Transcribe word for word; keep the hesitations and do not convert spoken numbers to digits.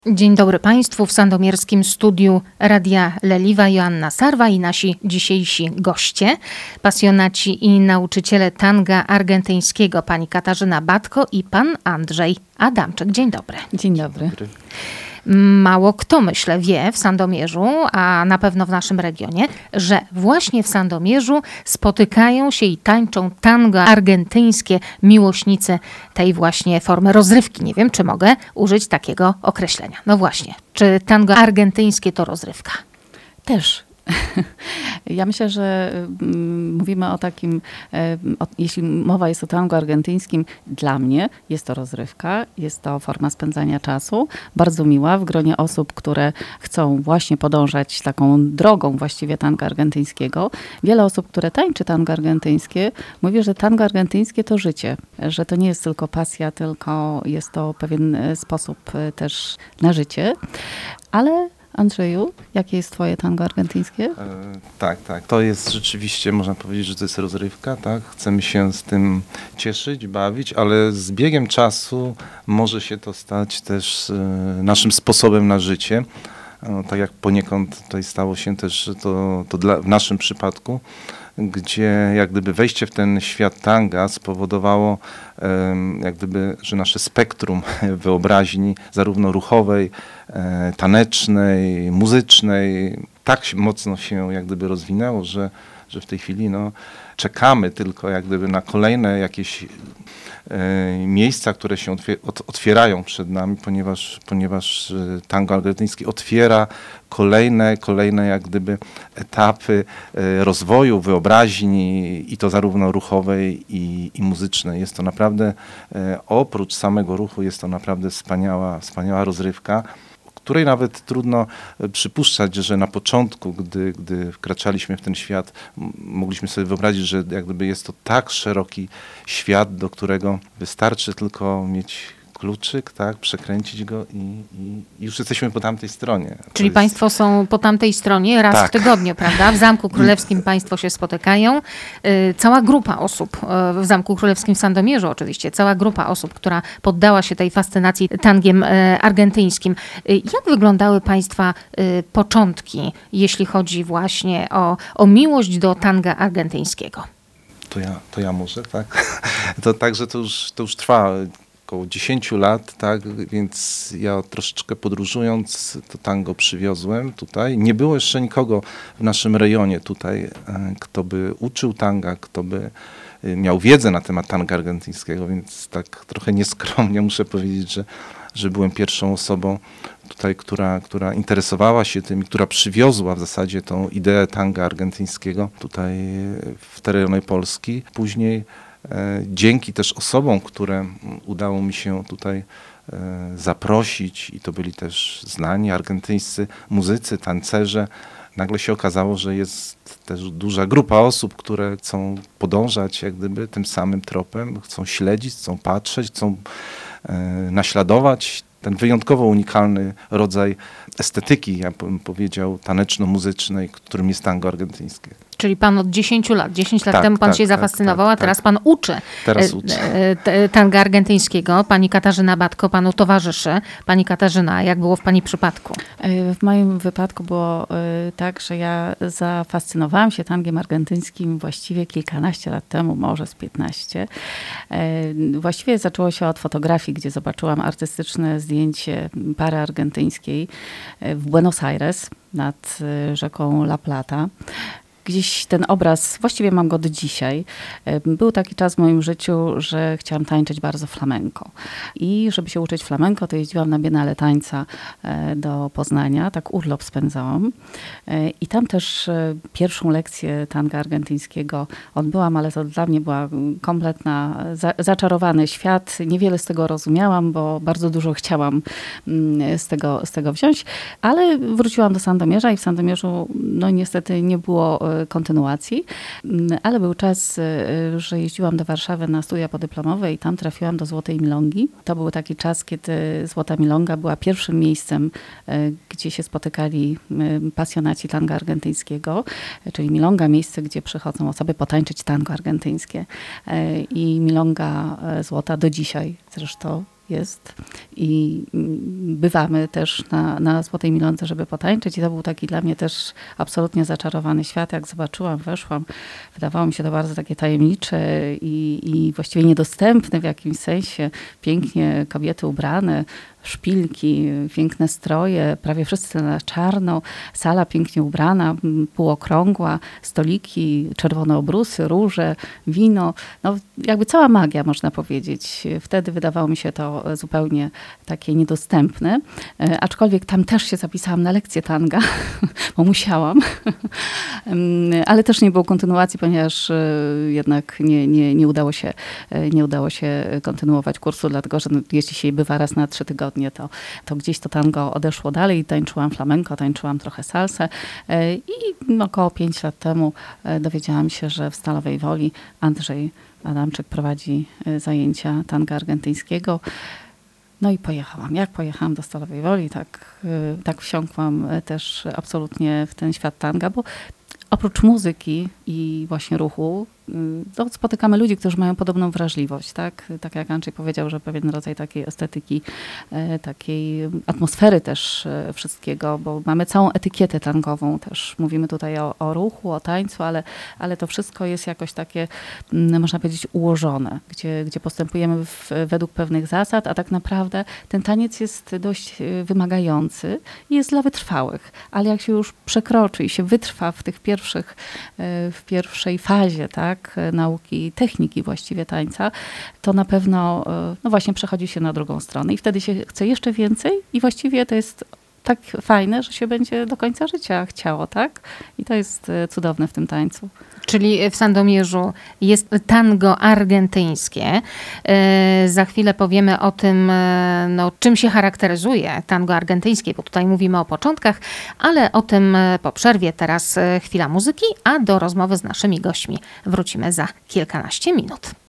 Dzień dobry Państwu. W sandomierskim studiu Radia Leliwa Joanna Sarwa i nasi dzisiejsi goście, pasjonaci i nauczyciele tanga argentyńskiego, pani Katarzyna Batko i pan Andrzej Adamczyk. Dzień dobry. Dzień dobry. Mało kto, myślę, wie w Sandomierzu, a na pewno w naszym regionie, że właśnie w Sandomierzu spotykają się i tańczą tango argentyńskie miłośnicy tej właśnie formy rozrywki. Nie wiem, czy mogę użyć takiego określenia. No właśnie, czy tango argentyńskie to rozrywka? Też. Ja myślę, że mówimy o takim, o, jeśli mowa jest o tango argentyńskim, dla mnie jest to rozrywka, jest to forma spędzania czasu, bardzo miła w gronie osób, które chcą właśnie podążać taką drogą właściwie tango argentyńskiego. Wiele osób, które tańczy tango argentyńskie, mówi, że tango argentyńskie to życie, że to nie jest tylko pasja, tylko jest to pewien sposób też na życie, ale Andrzeju, jakie jest twoje tango argentyńskie? E, tak, tak. To jest rzeczywiście, można powiedzieć, że to jest rozrywka, tak? Chcemy się z tym cieszyć, bawić, ale z biegiem czasu może się to stać też e, naszym sposobem na życie. E, tak jak poniekąd tutaj stało się też to, to dla, w naszym przypadku, gdzie jak gdyby wejście w ten świat tanga spowodowało, jak gdyby, że nasze spektrum wyobraźni, zarówno ruchowej, tanecznej, muzycznej, tak mocno się jak gdyby rozwinęło, że, że w tej chwili no, czekamy tylko jak gdyby na kolejne jakieś miejsca, które się otwierają przed nami, ponieważ, ponieważ tango argentyńskie otwiera kolejne, kolejne jak gdyby etapy rozwoju wyobraźni i to zarówno ruchowej i, i muzycznej. Jest to naprawdę, oprócz samego ruchu, jest to naprawdę wspaniała, wspaniała rozrywka, której nawet trudno przypuszczać, że na początku, gdy, gdy wkraczaliśmy w ten świat, mogliśmy sobie wyobrazić, że jak gdyby jest to tak szeroki świat, do którego wystarczy tylko mieć kluczyk, tak, przekręcić go i, i, i już jesteśmy po tamtej stronie. Czyli jest... Państwo są po tamtej stronie raz tak. w tygodniu, prawda? W Zamku Królewskim Państwo się spotykają. Cała grupa osób w Zamku Królewskim w Sandomierzu oczywiście, cała grupa osób, która poddała się tej fascynacji tangiem argentyńskim. Jak wyglądały Państwa początki, jeśli chodzi właśnie o, o miłość do tanga argentyńskiego? To ja, to ja może, tak? To także to już, to już trwa około dziesięć lat, tak, więc ja troszeczkę podróżując to tango przywiozłem tutaj. Nie było jeszcze nikogo w naszym rejonie tutaj, kto by uczył tanga, kto by miał wiedzę na temat tanga argentyńskiego, więc tak trochę nieskromnie muszę powiedzieć, że, że byłem pierwszą osobą tutaj, która, która interesowała się tym i która przywiozła w zasadzie tą ideę tanga argentyńskiego tutaj w tereny Polski. Później dzięki też osobom, które udało mi się tutaj zaprosić i to byli też znani argentyńscy muzycy, tancerze, nagle się okazało, że jest też duża grupa osób, które chcą podążać jak gdyby tym samym tropem, chcą śledzić, chcą patrzeć, chcą naśladować ten wyjątkowo unikalny rodzaj estetyki, ja bym powiedział, taneczno-muzycznej, którym jest tango argentyńskie. Czyli pan od dziesięciu lat, dziesięć lat tak, temu pan tak, się tak, zafascynował, tak, a teraz tak. pan uczy teraz uczy. tanga argentyńskiego. Pani Katarzyna Batko panu towarzyszy. Pani Katarzyna, jak było w pani przypadku? W moim wypadku było tak, że ja zafascynowałam się tangiem argentyńskim właściwie kilkanaście lat temu, może z piętnaście. Właściwie zaczęło się od fotografii, gdzie zobaczyłam artystyczne zdjęcie pary argentyńskiej w Buenos Aires nad rzeką La Plata. Gdzieś ten obraz, właściwie mam go do dzisiaj. Był taki czas w moim życiu, że chciałam tańczyć bardzo flamenco. I żeby się uczyć flamenco, to jeździłam na Biennale Tańca do Poznania. Tak urlop spędzałam. I tam też pierwszą lekcję tanga argentyńskiego odbyłam, ale to dla mnie była kompletna, za, zaczarowany świat. Niewiele z tego rozumiałam, bo bardzo dużo chciałam z tego, z tego wziąć. Ale wróciłam do Sandomierza i w Sandomierzu no niestety nie było kontynuacji, ale był czas, że jeździłam do Warszawy na studia podyplomowe i tam trafiłam do Złotej Milongi. To był taki czas, kiedy Złota Milonga była pierwszym miejscem, gdzie się spotykali pasjonaci tanga argentyńskiego, czyli Milonga, miejsce, gdzie przychodzą osoby potańczyć tango argentyńskie. I Milonga Złota do dzisiaj zresztą jest i bywamy też na, na Złotej Milonce, żeby potańczyć i to był taki dla mnie też absolutnie zaczarowany świat. Jak zobaczyłam, weszłam, wydawało mi się to bardzo takie tajemnicze i, i właściwie niedostępne w jakimś sensie. Pięknie kobiety ubrane, szpilki, piękne stroje, prawie wszyscy na czarno, sala pięknie ubrana, półokrągła, stoliki, czerwone obrusy, róże, wino. No, jakby cała magia, można powiedzieć. Wtedy wydawało mi się to zupełnie takie niedostępne. Aczkolwiek tam też się zapisałam na lekcję tanga, bo musiałam. Ale też nie było kontynuacji, ponieważ jednak nie, nie, nie, udało się, nie udało się kontynuować kursu, dlatego że jeśli się bywa raz na trzy tygodnie, To, to gdzieś to tango odeszło dalej. Tańczyłam flamenco, tańczyłam trochę salsę i około pięć lat temu dowiedziałam się, że w Stalowej Woli Andrzej Adamczyk prowadzi zajęcia tanga argentyńskiego. No i pojechałam. Jak pojechałam do Stalowej Woli, tak, tak wsiąkłam też absolutnie w ten świat tanga, bo oprócz muzyki i właśnie ruchu, to spotykamy ludzi, którzy mają podobną wrażliwość, tak? Tak jak Andrzej powiedział, że pewien rodzaj takiej estetyki, takiej atmosfery też wszystkiego, bo mamy całą etykietę tangową też. Mówimy tutaj o, o ruchu, o tańcu, ale, ale to wszystko jest jakoś takie, można powiedzieć, ułożone, gdzie, gdzie postępujemy w, według pewnych zasad, a tak naprawdę ten taniec jest dość wymagający i jest dla wytrwałych, ale jak się już przekroczy i się wytrwa w tych pierwszych, w pierwszej fazie, tak, nauki, techniki właściwie tańca, to na pewno no właśnie przechodzi się na drugą stronę i wtedy się chce jeszcze więcej i właściwie to jest tak fajne, że się będzie do końca życia chciało, tak? I to jest cudowne w tym tańcu. Czyli w Sandomierzu jest tango argentyńskie. Za chwilę powiemy o tym, no, czym się charakteryzuje tango argentyńskie, bo tutaj mówimy o początkach, ale o tym po przerwie. Teraz chwila muzyki, a do rozmowy z naszymi gośćmi wrócimy za kilkanaście minut.